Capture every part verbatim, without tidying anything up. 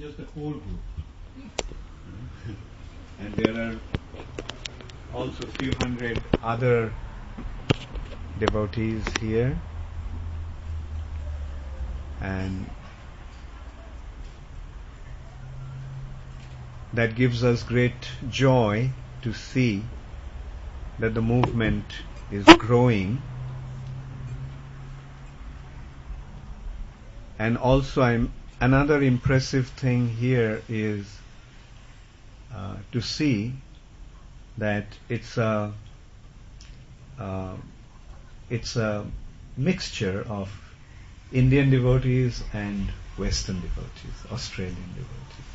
just the core group. And there are also a few hundred other devotees here. And that gives us great joy to see that the movement is growing. And also I'm, another impressive thing here is uh, to see that it's a uh, it's a mixture of Indian devotees and Western devotees, Australian devotees.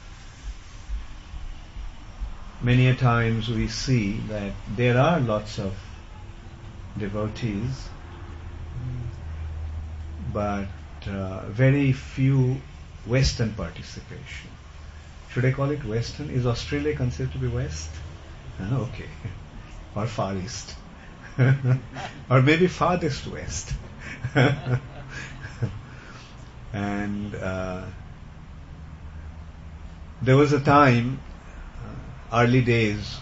Many a times we see that there are lots of devotees, but uh, very few Western participation. Should I call it Western? Is Australia considered to be West? Ah, okay. Or Far East. Or maybe farthest West. And uh, there was a time, uh, early days,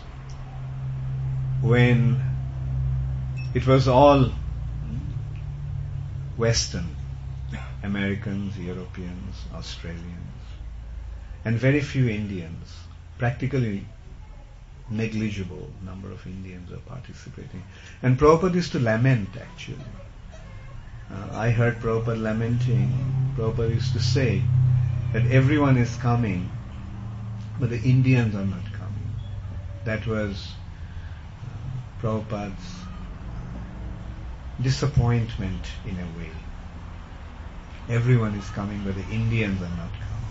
when it was all Western, Americans, Europeans, Australians, and very few Indians. Practically negligible number of Indians are participating. And Prabhupada used to lament, actually. Uh, I heard Prabhupada lamenting. Prabhupada used to say that everyone is coming, but the Indians are not coming. That was uh, Prabhupada's disappointment in a way. Everyone is coming, but the Indians are not coming.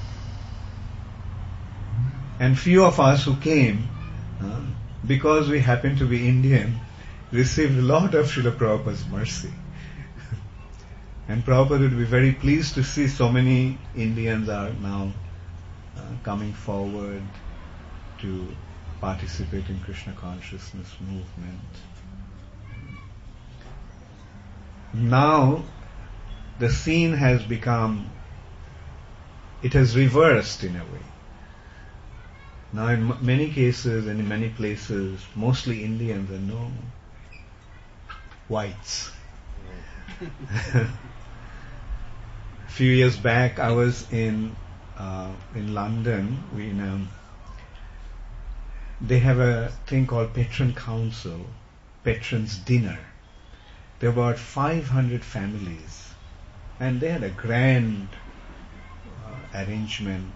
And few of us who came, uh, because we happen to be Indian, received a lot of Srila Prabhupada's mercy. And Prabhupada would be very pleased to see so many Indians are now uh, coming forward to participate in Krishna consciousness movement. Now, the scene has become, it has reversed in a way. Now in m- many cases and in many places, mostly Indians are no whites. A few years back, I was in uh, in London. We, you know, they have a thing called Patron Council, Patrons Dinner. There were about five hundred families, and they had a grand uh, arrangement,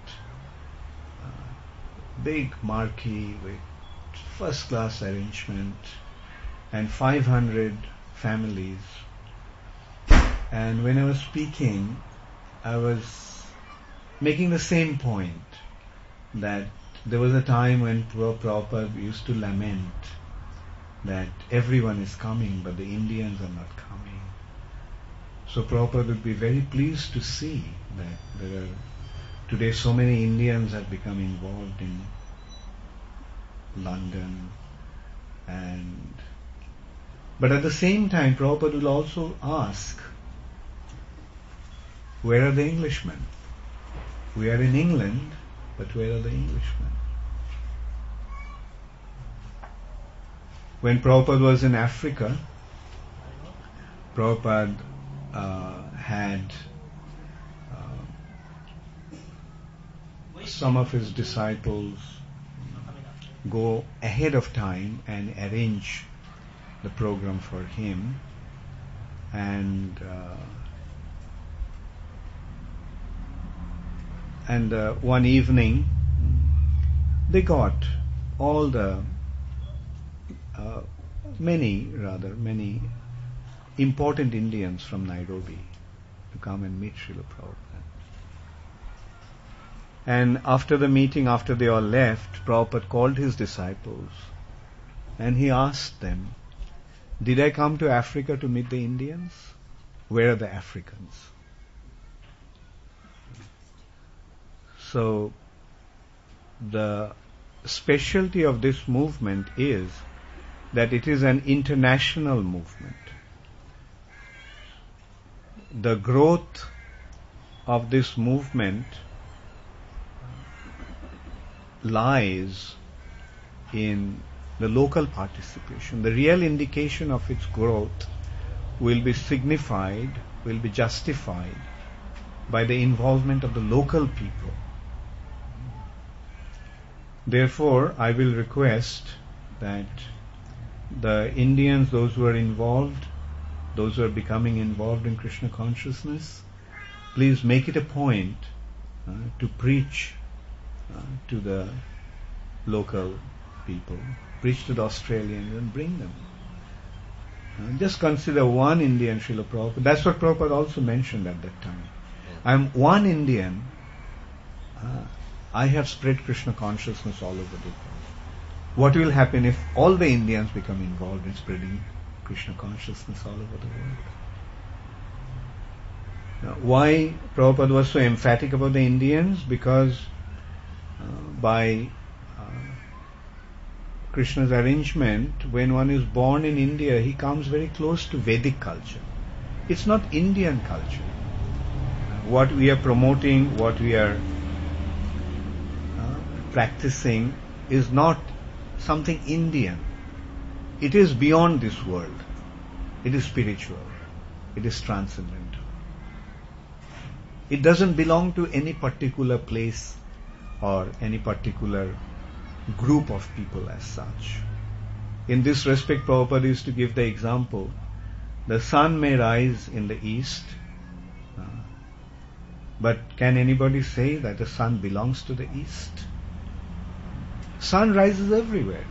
uh, big marquee with first-class arrangement, and five hundred families. And when I was speaking, I was making the same point, that there was a time when Prabhupada used to lament that everyone is coming, but the Indians are not coming. So Prabhupada would be very pleased to see that there are today so many Indians have become involved in London, and but at the same time Prabhupada will also ask, where are the Englishmen? We are in England, but where are the Englishmen? When Prabhupada was in Africa, Prabhupada uh, had uh, some of his disciples go ahead of time and arrange the program for him, and uh, and uh, one evening they got all the uh, many rather many important Indians from Nairobi to come and meet Srila Prabhupada. And after the meeting, after they all left, Prabhupada called his disciples and he asked them, did I come to Africa to meet the Indians? Where are the Africans? So, the specialty of this movement is that it is an international movement. The growth of this movement lies in the local participation. The real indication of its growth will be signified, will be justified by the involvement of the local people. Therefore, I will request that the Indians, those who are involved, those who are becoming involved in Krishna consciousness, please make it a point uh, to preach uh, to the local people, preach to the Australians and bring them. Uh, just consider one Indian Srila Prabhupada. That's what Prabhupada also mentioned at that time. I'm one Indian. Uh, I have spread Krishna consciousness all over the world. What will happen if all the Indians become involved in spreading Krishna consciousness all over the world? Now, why Prabhupada was so emphatic about the Indians? Because uh, by uh, Krishna's arrangement, when one is born in India, he comes very close to Vedic culture. It's not Indian culture. What we are promoting, what we are uh, practicing is not something Indian. It is beyond this world. It is spiritual. It is transcendental. It doesn't belong to any particular place or any particular group of people as such. In this respect, Prabhupada used to give the example, the sun may rise in the east, uh, but can anybody say that the sun belongs to the east? Sun rises everywhere.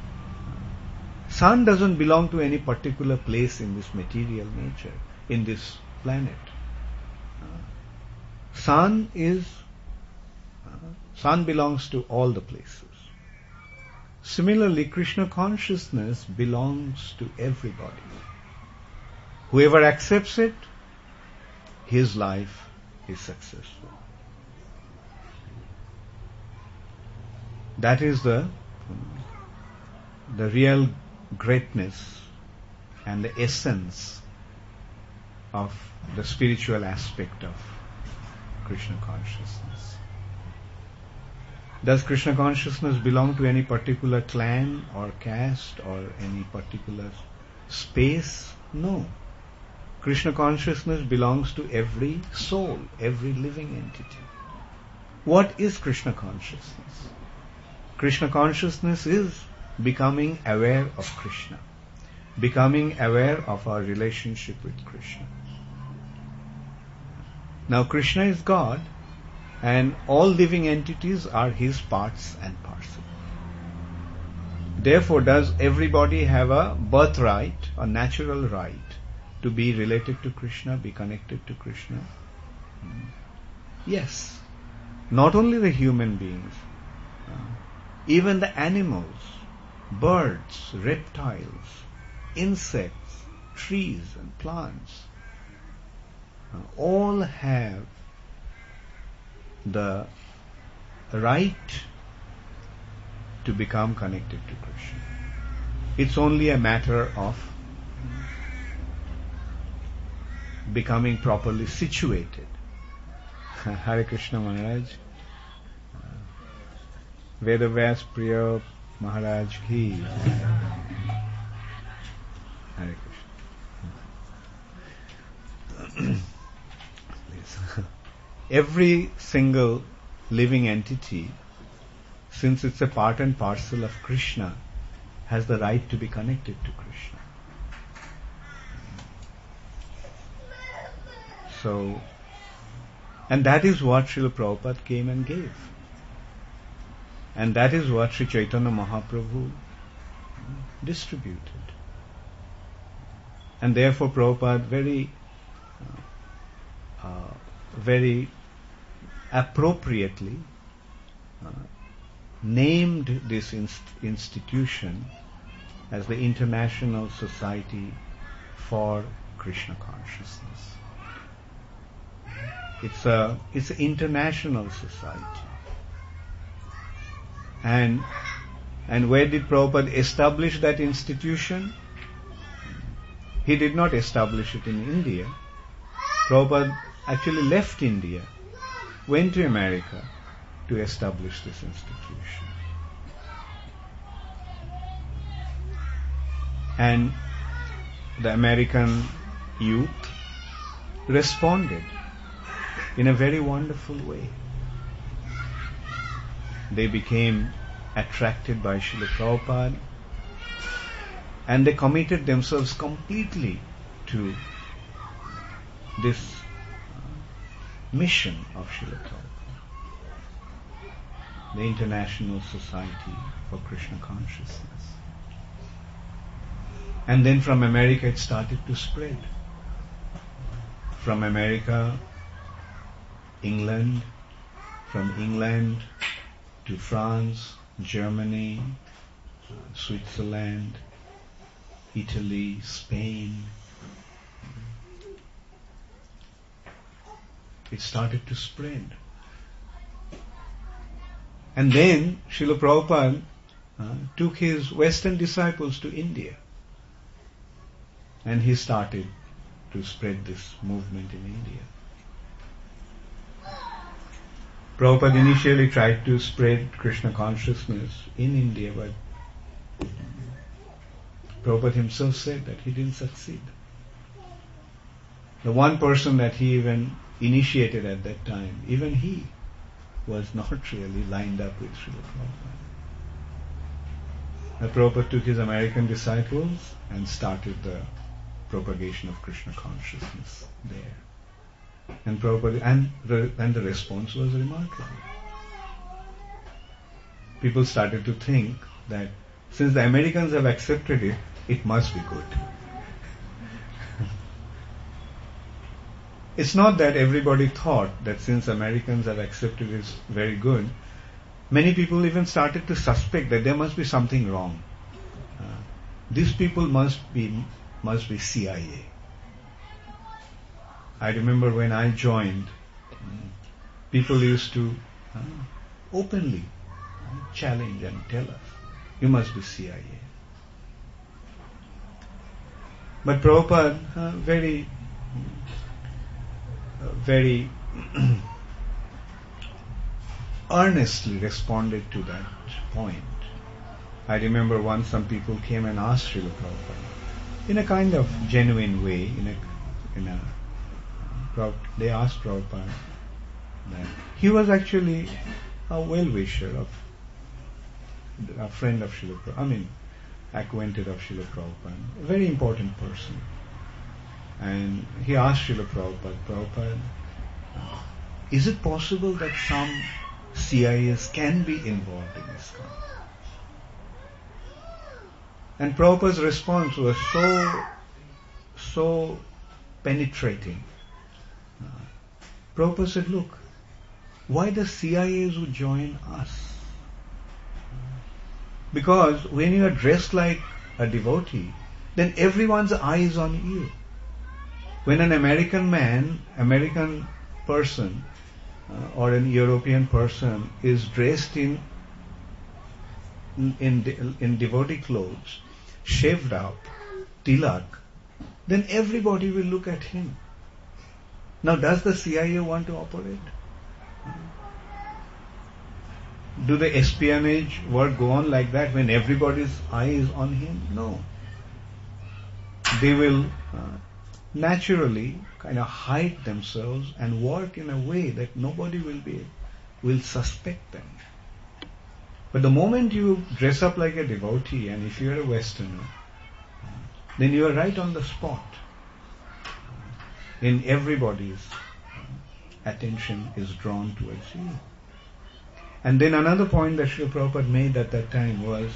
Sun doesn't belong to any particular place in this material nature, in this planet. Uh, sun is, uh, sun belongs to all the places. Similarly, Krishna consciousness belongs to everybody. Whoever accepts it, his life is successful. That is the, the real greatness and the essence of the spiritual aspect of Krishna consciousness. Does Krishna consciousness belong to any particular clan or caste or any particular space? No. Krishna consciousness belongs to every soul, every living entity. What is Krishna consciousness? Krishna consciousness is becoming aware of Krishna, becoming aware of our relationship with Krishna. Now Krishna is God, and all living entities are His parts and parcel. Therefore, does everybody have a birthright, a natural right, to be related to Krishna, be connected to Krishna? Yes. Not only the human beings, uh, even the animals, birds, reptiles, insects, trees and plants, uh, all have the right to become connected to Krishna. It's only a matter of becoming properly situated. Hare Krishna Maharaj, Vedavyas Priya Maharaj ki. Hare Krishna. Please. Every single living entity, since it's a part and parcel of Krishna, has the right to be connected to Krishna. So, and that is what Srila Prabhupada came and gave. And that is what Sri Chaitanya Mahaprabhu distributed. And therefore Prabhupada very, uh, uh, very appropriately uh, named this inst- institution as the International Society for Krishna Consciousness. It's a it's an international society. And and where did Prabhupada establish that institution? He did not establish it in India. Prabhupada actually left India, went to America, to establish this institution. And the American youth responded in a very wonderful way. They became attracted by Srila Prabhupada, and they committed themselves completely to this mission of Srila Prabhupada, the International Society for Krishna Consciousness. And then from America it started to spread. From America, England, from England to France, Germany, uh, Switzerland, Italy, Spain. It started to spread. And then Srila Prabhupada uh, took his Western disciples to India. And he started to spread this movement in India. Prabhupada initially tried to spread Krishna consciousness in India, but Prabhupada himself said that he didn't succeed. The one person that he even initiated at that time, even he was not really lined up with Srila Prabhupada. Now, Prabhupada took his American disciples and started the propagation of Krishna consciousness there. And Prabhupada, and, and the response was remarkable. People started to think that since the Americans have accepted it, it must be good. It's not that everybody thought that since Americans have accepted it, it's very good. Many people even started to suspect that there must be something wrong. Uh, these people must be must be C I A. I remember when I joined, people used to uh, openly uh, challenge and tell us, you must be C I A. But Prabhupada uh, very, uh, very earnestly responded to that point. I remember once some people came and asked Srila Prabhupada, in a kind of genuine way, in a, in a they asked Prabhupada that he was actually a well-wisher of, a friend of Srila Prabhupada, I mean, acquainted of Srila Prabhupada, a very important person. And he asked Srila Prabhupada, Prabhupada, uh, is it possible that some C I As can be involved in ISKCON? And Prabhupada's response was so, so penetrating. Uh, Prabhupada said, look, why the C I As would join us? Because when you are dressed like a devotee, then everyone's eye is on you. When an American man, American person, uh, or an European person is dressed in in, in devotee clothes, shaved up, tilak, then everybody will look at him. Now, does the C I A want to operate? Do the espionage work go on like that when everybody's eye is on him? No. They will uh, naturally kind of hide themselves and work in a way that nobody will be will suspect them. But the moment you dress up like a devotee, and if you're a Westerner, then you are right on the spot. In everybody's attention is drawn towards you. And then another point that Srila Prabhupada made at that time was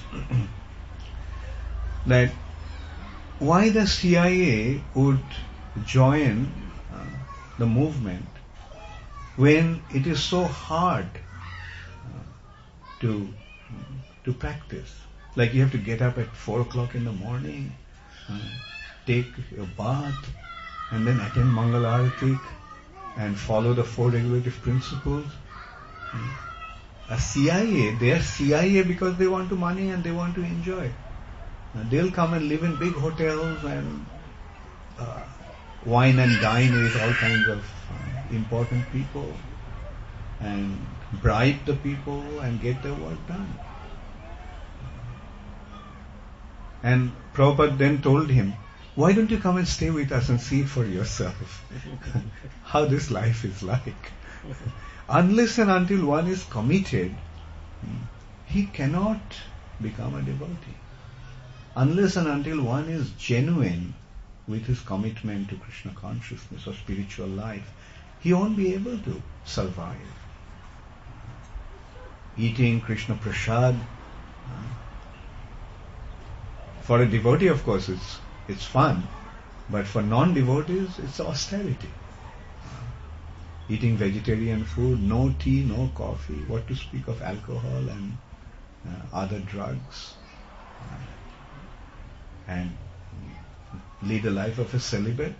that why the C I A would join uh, the movement when it is so hard uh, to to practice. Like you have to get up at four o'clock in the morning, uh, take your bath, and then attend Mangal Arati and follow the four regulative principles. A C I A, they are C I A because they want to money and they want to enjoy. Uh, they'll come and live in big hotels and uh, wine and dine with all kinds of uh, important people. and bribe the people and get their work done. And Prabhupada then told him, why don't you come and stay with us and see for yourself how this life is like. Unless and until one is committed, he cannot become a devotee. Unless and until one is genuine with his commitment to Krishna consciousness or spiritual life, he won't be able to survive. Eating Krishna prasad, for a devotee, of course, it's it's fun, but for non-devotees, it's austerity. Eating vegetarian food, no tea, no coffee, what to speak of alcohol and uh, other drugs, uh, and lead a life of a celibate.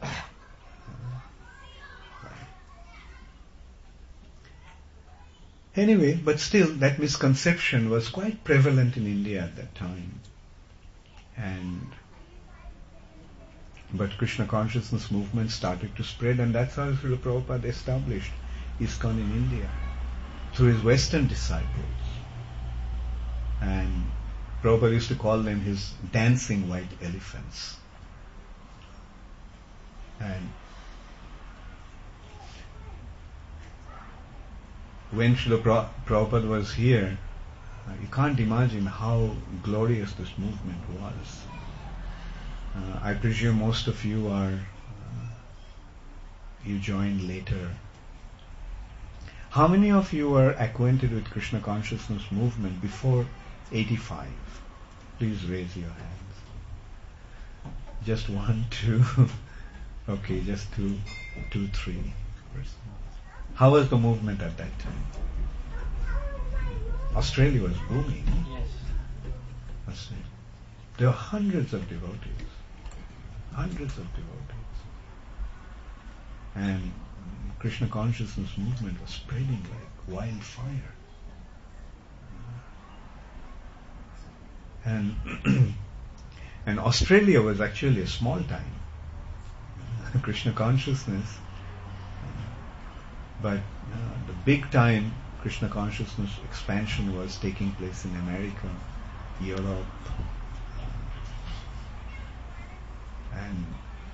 Anyway, but still that misconception was quite prevalent in India at that time. And but Krishna consciousness movement started to spread, and that's how Srila Prabhupada established ISKCON in India through his Western disciples. And Prabhupada used to call them his dancing white elephants. And when Srila Prabhupada was here, uh, you can't imagine how glorious this movement was. Uh, I presume most of you are, uh, you joined later. How many of you were acquainted with Krishna consciousness movement before eighty-five? Please raise your hands. Just one, two. Okay, just two, two, three. How was the movement at that time? Australia was booming. Yes. Australia. There were hundreds of devotees. Hundreds of devotees. And Krishna consciousness movement was spreading like wildfire. And and Australia was actually a small time. Krishna consciousness. But uh, the big time Krishna consciousness expansion was taking place in America, Europe, and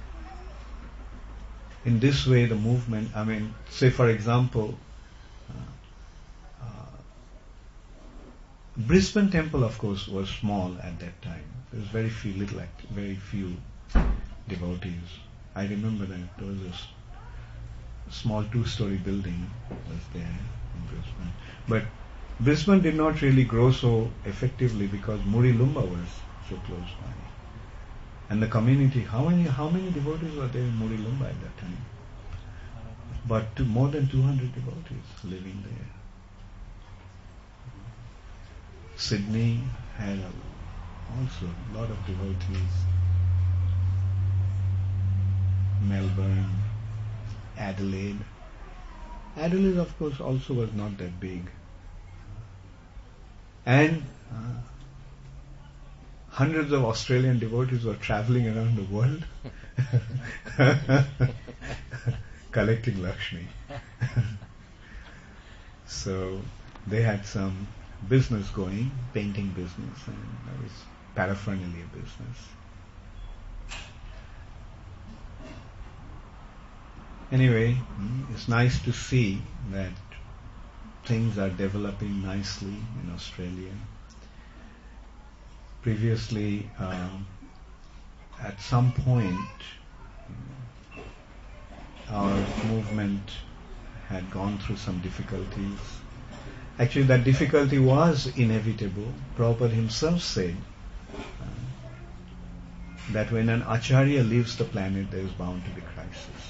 in this way the movement, I mean, say for example, uh, uh, Brisbane Temple of course was small at that time. There was very few, little, act- very few devotees. I remember that there was a s- small two-story building was there in Brisbane. But Brisbane did not really grow so effectively because Murray-Lumba was so close by. And the community, how many how many devotees were there in Murray-Lumba at that time? But to more than two hundred devotees living there. Sydney had a, also a lot of devotees. Melbourne, Adelaide. Adelaide, of course, also was not that big. And uh, hundreds of Australian devotees were traveling around the world collecting Lakshmi. So they had some business going, painting business, and there was paraphernalia business. Anyway, it's nice to see that things are developing nicely in Australia. Previously, um, at some point, our movement had gone through some difficulties. Actually, that difficulty was inevitable. Prabhupada himself said uh, that when an acharya leaves the planet, there is bound to be crisis.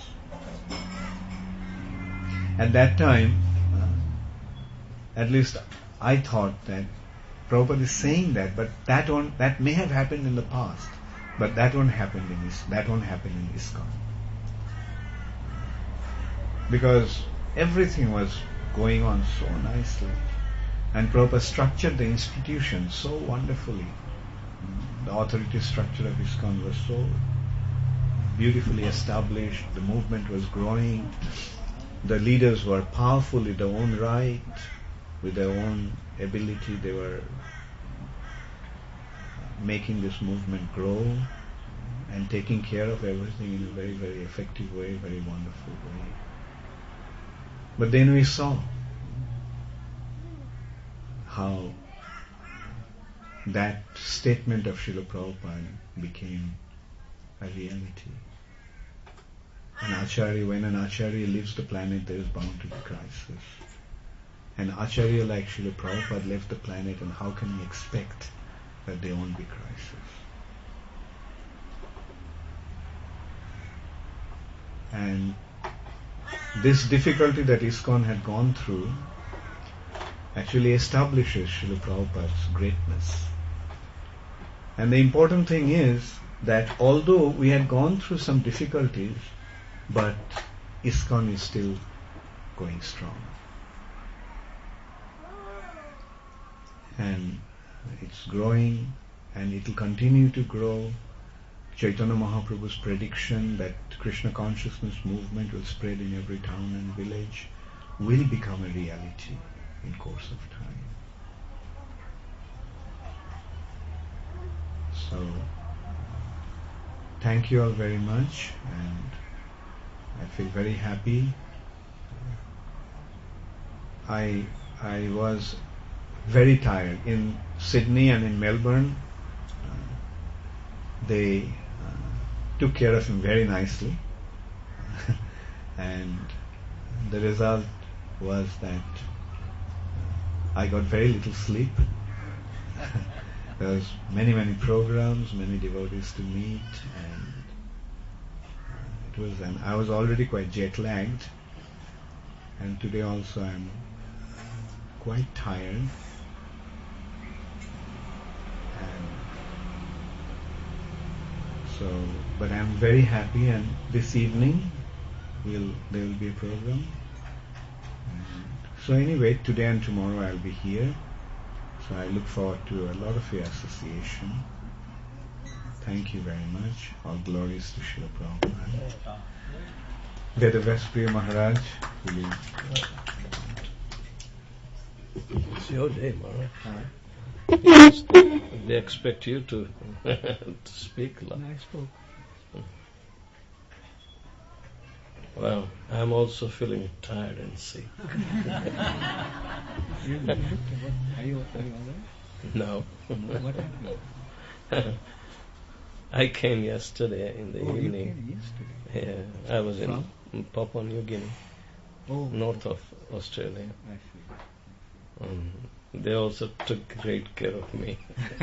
At that time, uh, at least I thought that Prabhupada is saying that, but that won't, that may have happened in the past, but that won't happen in Is, that won't happen in ISKCON, because everything was going on so nicely, and Prabhupada structured the institution so wonderfully. The authority structure of ISKCON was so beautifully established. The movement was growing. the leaders were powerful in their own right, with their own ability. They were making this movement grow and taking care of everything in a very, very effective way, very wonderful way. But then we saw how that statement of Srila Prabhupada became a reality. An Acharya, when an Acharya leaves the planet, there is bound to be crisis. An Acharya like Srila Prabhupada left the planet, and how can we expect that there won't be crisis? And this difficulty that ISKCON had gone through actually establishes Srila Prabhupada's greatness. And the important thing is that although we had gone through some difficulties, but ISKCON is still going strong. And it's growing, and it will continue to grow. Chaitanya Mahaprabhu's prediction that Krishna consciousness movement will spread in every town and village will become a reality in course of time. So, thank you all very much, and I feel very happy. I I was very tired in Sydney and in Melbourne. Uh, they uh, took care of him very nicely, and the result was that uh, I got very little sleep. There was many many programs, many devotees to meet, and uh, it was. And I was already quite jet lagged, and today also I'm quite tired. And so, but I'm very happy. And this evening, will there will be a program. And so anyway, today and tomorrow I'll be here. So I look forward to a lot of your association. Thank you very much. All glories to Srila Prabhupada. Vedavaspriya Maharaj, will you? It's your day, Maharaj. Yes, they, they expect you to, to speak. I spoke. Well, I'm also feeling tired and sick. you, you, are you, are you all right? No. What happened? I came yesterday in the oh, evening. You came yesterday? Yeah, I was From? in Papua New Guinea, oh. north of Australia. I see. Um, they also took great care of me.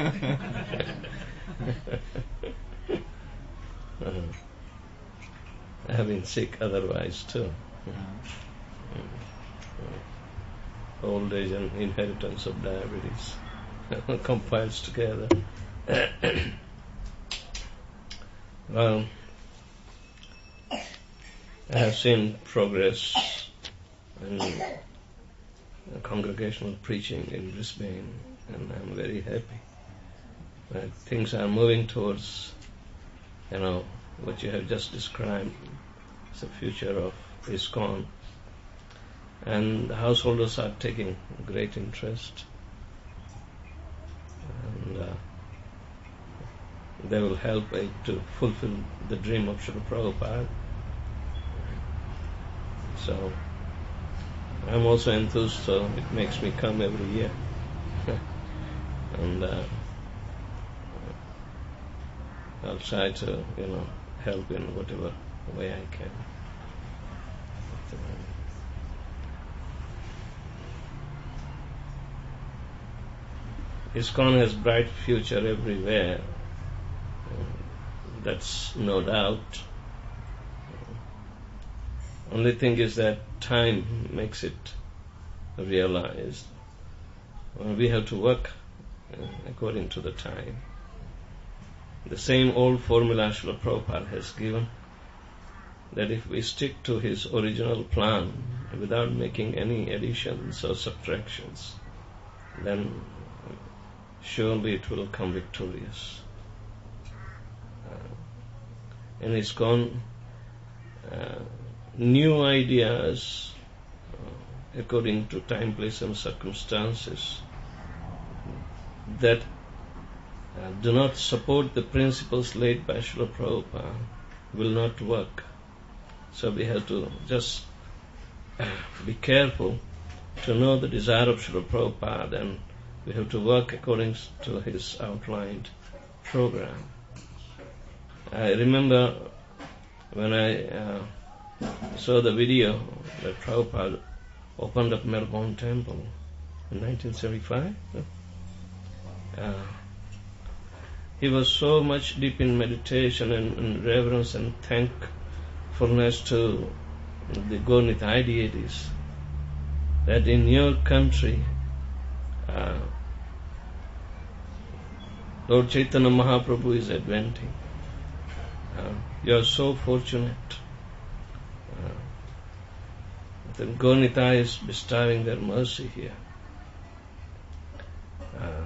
uh, I have been sick otherwise too. Uh-huh. Uh, old age and inheritance of diabetes compiles together. Well, I have seen progress in congregational preaching in Brisbane, and I'm very happy. But things are moving towards, you know, what you have just described as the future of ISKCON. And the householders are taking great interest. And uh, they will help it to fulfill the dream of Srila Prabhupada. So, I'm also enthused, so it makes me come every year. and uh, I'll try to, you know, help in whatever way I can. But, uh, ISKCON has bright future everywhere. Uh, that's no doubt. Uh, only thing is that time makes it realized. Uh, we have to work uh, according to the time. The same old formula Srila Prabhupada has given, that if we stick to his original plan without making any additions or subtractions, then surely it will come victorious. Uh, in ISKCON, uh, new ideas uh, according to time, place and circumstances that uh, do not support the principles laid by Srila Prabhupada will not work. So we have to just uh, be careful to know the desire of Srila Prabhupada, and we have to work according to his outlined program. I remember when I uh, saw the video that Prabhupada opened up Melbourne Temple in nineteen seventy-five. Uh, he was so much deep in meditation and, and reverence and thankfulness to the Gaur-Nitai deities that in your country uh, Lord Chaitanya Mahaprabhu is adventing. Uh, you are so fortunate. Uh, the Gaur-Nitai is bestowing their mercy here. Uh,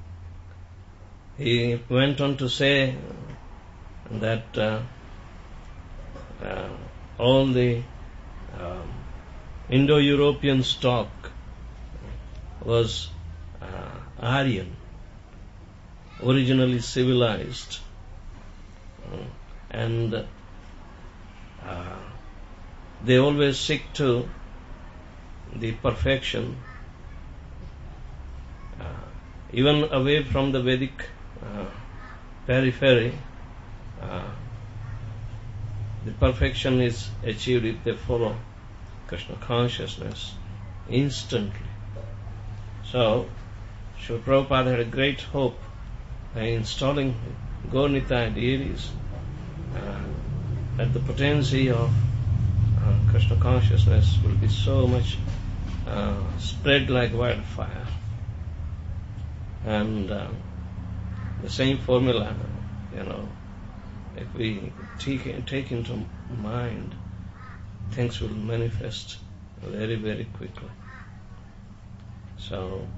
he went on to say that uh, uh, all the um, Indo-European stock was uh, Aryan, originally civilized, uh, and uh, they always seek to the perfection, uh, even away from the Vedic uh, periphery. Uh, the perfection is achieved if they follow Krishna consciousness instantly. So, Srila Prabhupada had a great hope by installing Gaur-Nitai deities uh, that the potency of uh, Krishna consciousness will be so much uh, spread like wildfire. And uh, the same formula, you know, if we take, take into mind, things will manifest very, very quickly. So,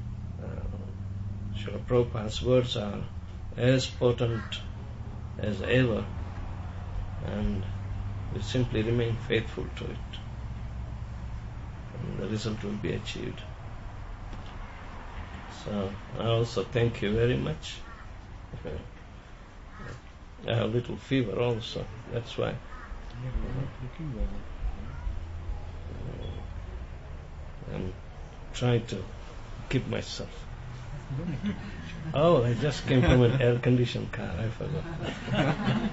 uh, Srila Prabhupada's words are as potent as ever, and we simply remain faithful to it, and the result will be achieved. So, I also thank you very much. I have a little fever also, that's why. I'm trying to keep myself. Oh, I just came from an air-conditioned car, I forgot.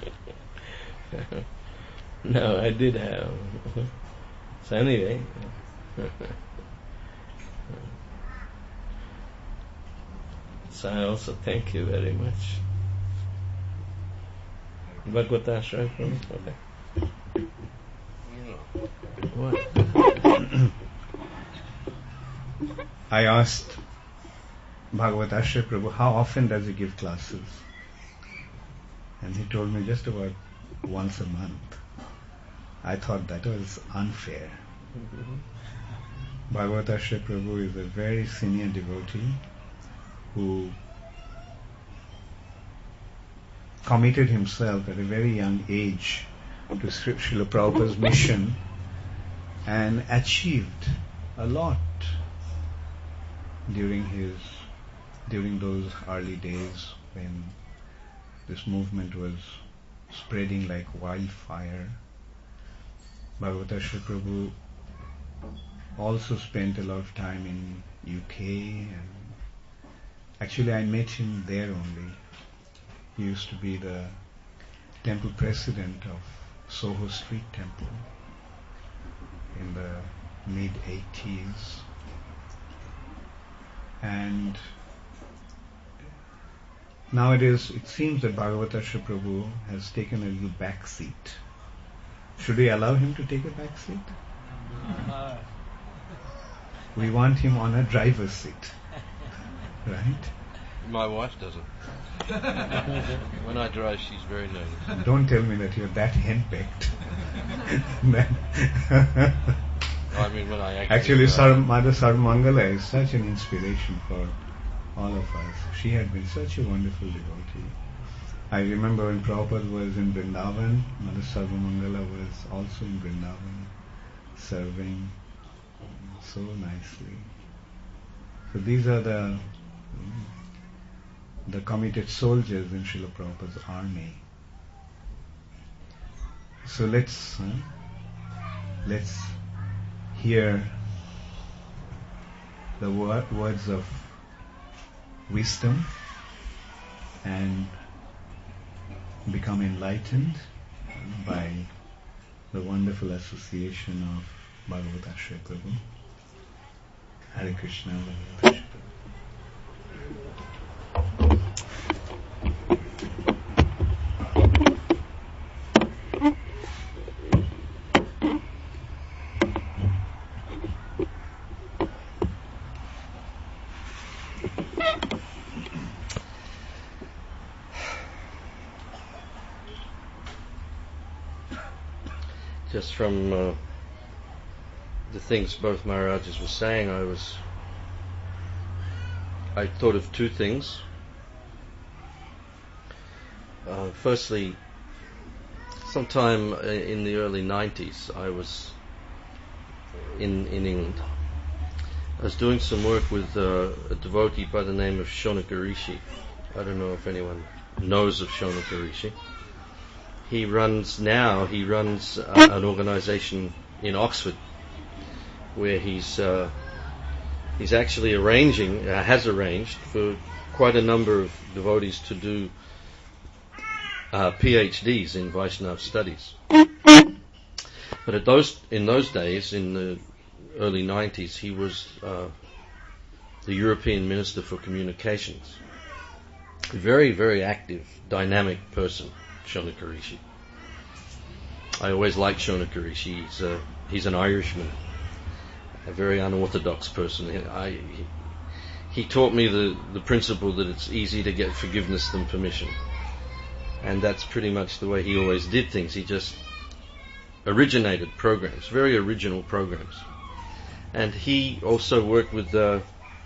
No, I did have. So anyway. So I also thank you very much. Bhagavata Ashray Prabhu? Okay. What? I asked Bhagavata Ashray Prabhu, how often does he give classes? And he told me just about once a month. I thought that was unfair. Mm-hmm. Bhagavata Ashray Prabhu is a very senior devotee who committed himself at a very young age to Srila Prabhupada's mission and achieved a lot during his during those early days when this movement was spreading like wildfire. Bhagavata Ashray Prabhu also spent a lot of time in U K, and actually I met him there only. He used to be the temple president of Soho Street Temple in the mid eighties. And nowadays it seems that Bhagavata Ashray Prabhu has taken a little back seat. Should we allow him to take a back seat? Uh. We want him on a driver's seat. Right? My wife doesn't. When I drive, she's very nervous. Don't tell me that you're that henpecked. I mean, when I actually... Actually, Sar- Mother Sarvamangala is such an inspiration for all of us. She had been such a wonderful devotee. I remember when Prabhupada was in Vrindavan, Mother Sarvamangala was also in Vrindavan, serving so nicely. So these are the the committed soldiers in Srila Prabhupada's army. So let's huh, let's hear the wor- words of wisdom and become enlightened by the wonderful association of Bhagavat Ashray Prabhu. Hare Krishna, Bhagavat Ashray Prabhu. Just from uh, the things both Maharajas were saying, I was I thought of two things. Uh, firstly, sometime in the early nineties, I was in in England. I was doing some work with uh, a devotee by the name of Shonaka Rishi. I don't know if anyone knows of Shonaka Rishi. He runs now, he runs uh, an organization in Oxford where he's uh, he's actually arranging, uh, has arranged for quite a number of devotees to do uh, PhDs in Vaishnava studies. But at those in those days, in the early nineties, he was uh, the European Minister for Communications. A very, very active, dynamic person. Shonaka Rishi. I always liked Shonaka Rishi. He's, uh, he's an Irishman, a very unorthodox person. I, he, he taught me the, the principle that it's easy to get forgiveness than permission. And that's pretty much the way he always did things. He just originated programs, very original programs. And he also worked with uh,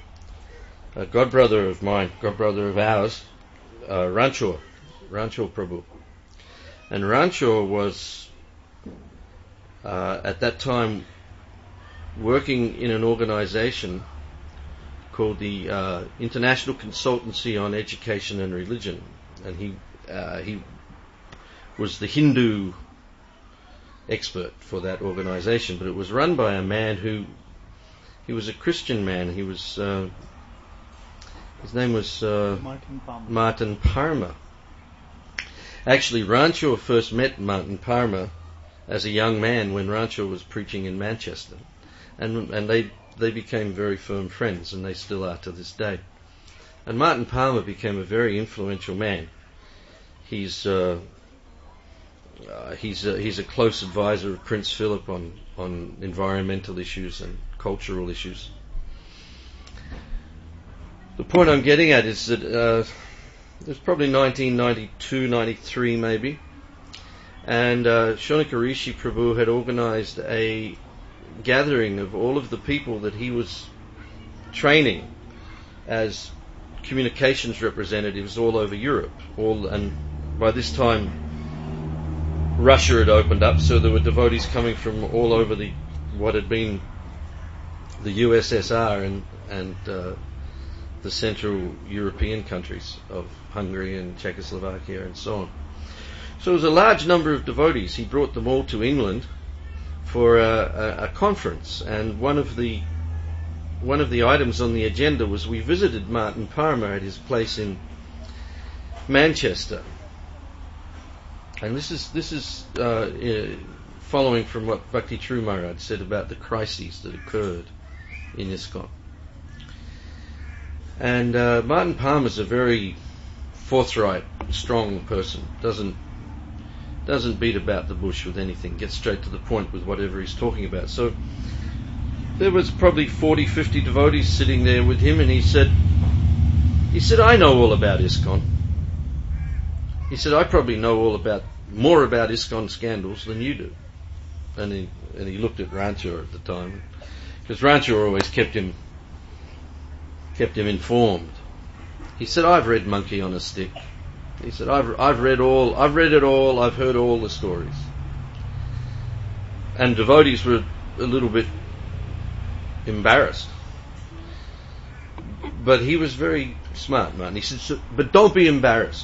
a godbrother of mine, godbrother of ours, uh, Ranchor, Ranchor Prabhu. And Ranchor was, uh, at that time, working in an organization called the uh, International Consultancy on Education and Religion. And he uh, he was the Hindu expert for that organization. But it was run by a man who, he was a Christian man. He was, uh, his name was uh, Martin Palmer. Martin Parma. Actually, Ranchor first met Martin Parma as a young man when Ranchor was preaching in Manchester, and and they they became very firm friends, and they still are to this day. And Martin Parma became a very influential man. He's uh, uh, he's a, he's a close advisor of Prince Philip on on environmental issues and cultural issues. The point I'm getting at is that. Uh, It was probably nineteen ninety-two, ninety-three maybe, and uh, Shonaka Rishi Prabhu had organized a gathering of all of the people that he was training as communications representatives all over Europe. All and by this time, Russia had opened up, so there were devotees coming from all over the what had been the U S S R and and uh, the Central European countries of Hungary and Czechoslovakia and so on. So it was a large number of devotees. He brought them all to England for a, a, a conference, and one of the one of the items on the agenda was we visited Martin Parma at his place in Manchester. And this is this is uh, uh, following from what Bhakti True Maharaj said about the crises that occurred in ISKCON. And uh, Martin Parma is a very forthright, strong person. Doesn't doesn't beat about the bush with anything. Gets straight to the point with whatever he's talking about. So there was probably forty, fifty devotees sitting there with him, and he said, he said, I know all about ISKCON. He said, I probably know all about more about ISKCON scandals than you do. And he and he looked at Ranchor at the time, because Ranchor always kept him. kept him informed. He said, I've read Monkey on a Stick. He said, I've, I've read all, I've read it all, I've heard all the stories. And devotees were a little bit embarrassed. But he was very smart, man. He said, so, but don't be embarrassed.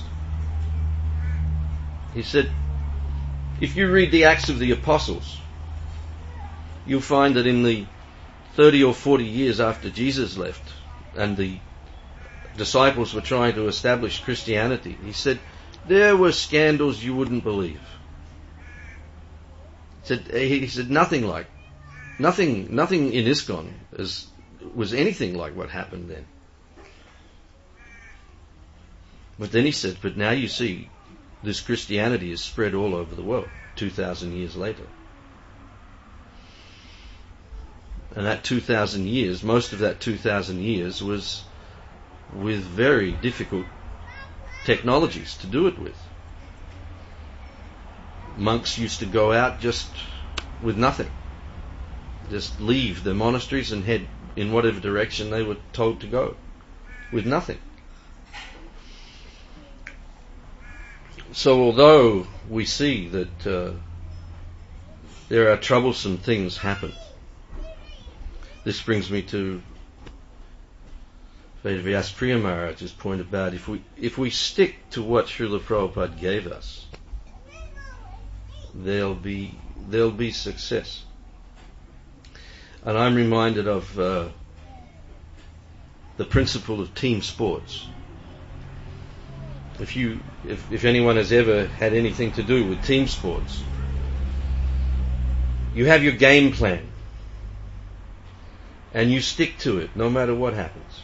He said, if you read the Acts of the Apostles, you'll find that in the thirty or forty years after Jesus left and the disciples were trying to establish Christianity, he said, there were scandals you wouldn't believe. He said, he said nothing like, nothing, nothing in ISKCON is, was anything like what happened then. But then he said, but now you see, this Christianity is spread all over the world, two thousand years later. And that two thousand years, most of that two thousand years was with very difficult technologies to do it with. Monks used to go out just with nothing. Just leave the monasteries and head in whatever direction they were told to go, with nothing. So although we see that uh, there are troublesome things happen, this brings me to Vedavyas Priya Maharaj's point about if we if we stick to what Srila Prabhupada gave us, there'll be there'll be success. And I'm reminded of uh, the principle of team sports. If you if, if anyone has ever had anything to do with team sports, you have your game plan and you stick to it no matter what happens.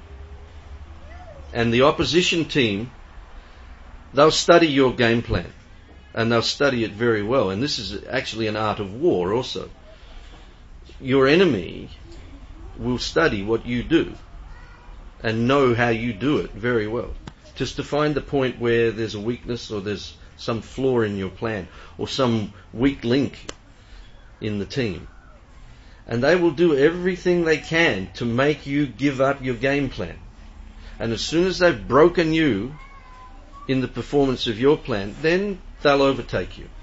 And the opposition team, they'll study your game plan and they'll study it very well. And this is actually an art of war also. Your enemy will study what you do and know how you do it very well, just to find the point where there's a weakness or there's some flaw in your plan or some weak link in the team. And they will do everything they can to make you give up your game plan. And as soon as they've broken you in the performance of your plan, then they'll overtake you.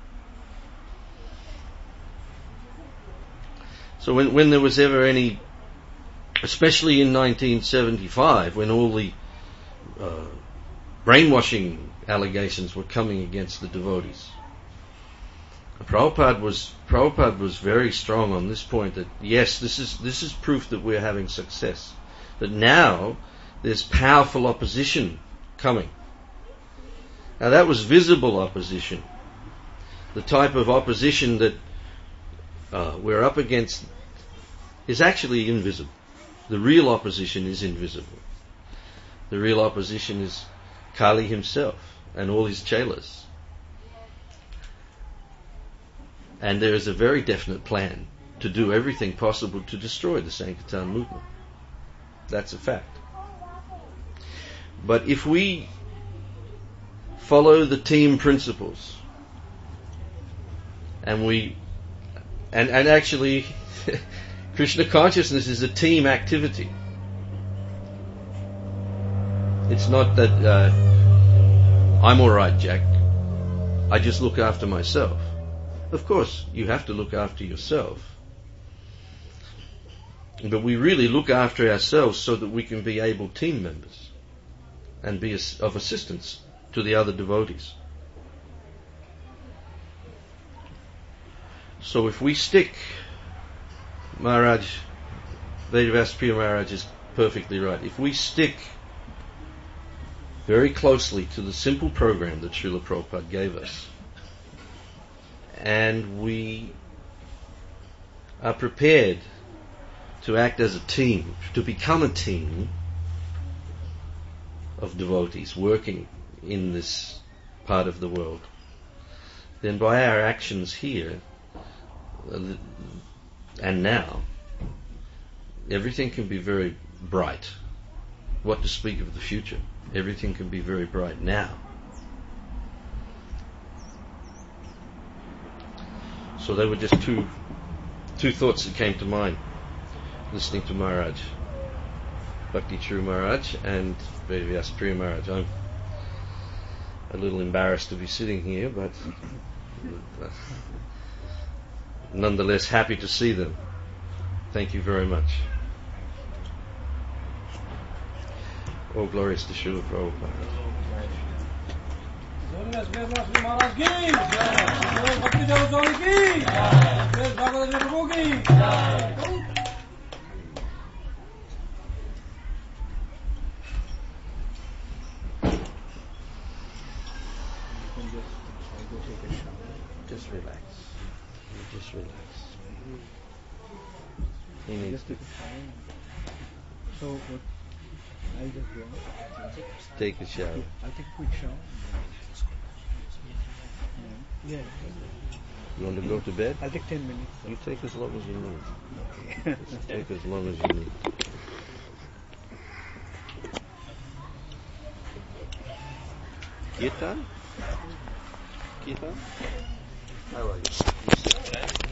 So when, when there was ever any, especially in nineteen seventy-five, when all the uh, brainwashing allegations were coming against the devotees, Prabhupada was Prabhupada was very strong on this point that yes, this is this is proof that we're having success. That now there's powerful opposition coming. Now that was visible opposition. The type of opposition that uh, we're up against is actually invisible. The real opposition is invisible. The real opposition is Kali himself and all his chelas. And there is a very definite plan to do everything possible to destroy the Sankirtan movement. That's a fact. But if we follow the team principles, and we, and, and actually, Krishna consciousness is a team activity. It's not that uh, I'm alright, Jack. I just look after myself. Of course, you have to look after yourself. But we really look after ourselves so that we can be able team members and be of assistance to the other devotees. So if we stick, Maharaj, Vedavyas Priya Maharaj is perfectly right. If we stick very closely to the simple program that Srila Prabhupada gave us, and we are prepared to act as a team, to become a team of devotees working in this part of the world, then by our actions here and now, everything can be very bright. What to speak of the future? Everything can be very bright now. So they were just two two thoughts that came to mind listening to Maharaj, Bhakti True Maharaj and Vedavyas Priya Maharaj. I'm a little embarrassed to be sitting here, but uh, nonetheless happy to see them. Thank you very much. All glories to Srila Prabhupada. Just relax. Just relax. He needs Just to take a time. So, what? I'll just go. take a shower. I'll take a quick shower. Yeah. Yeah. You want to go to bed? I'll take ten minutes. You take as long as you need. Okay. Just take as long as you need. Kirtan? Kirtan? How are you? You sit.